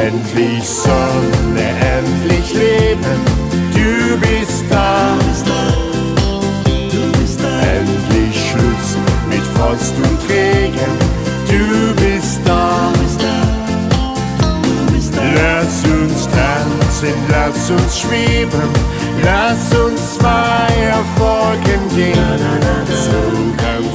Endlich Sonne, endlich Leben, du bist da. Endlich Schluss mit Frost und Regen, du bist da. Lass uns tanzen, lass uns schweben, lass uns Feier folgen gehen. So ganz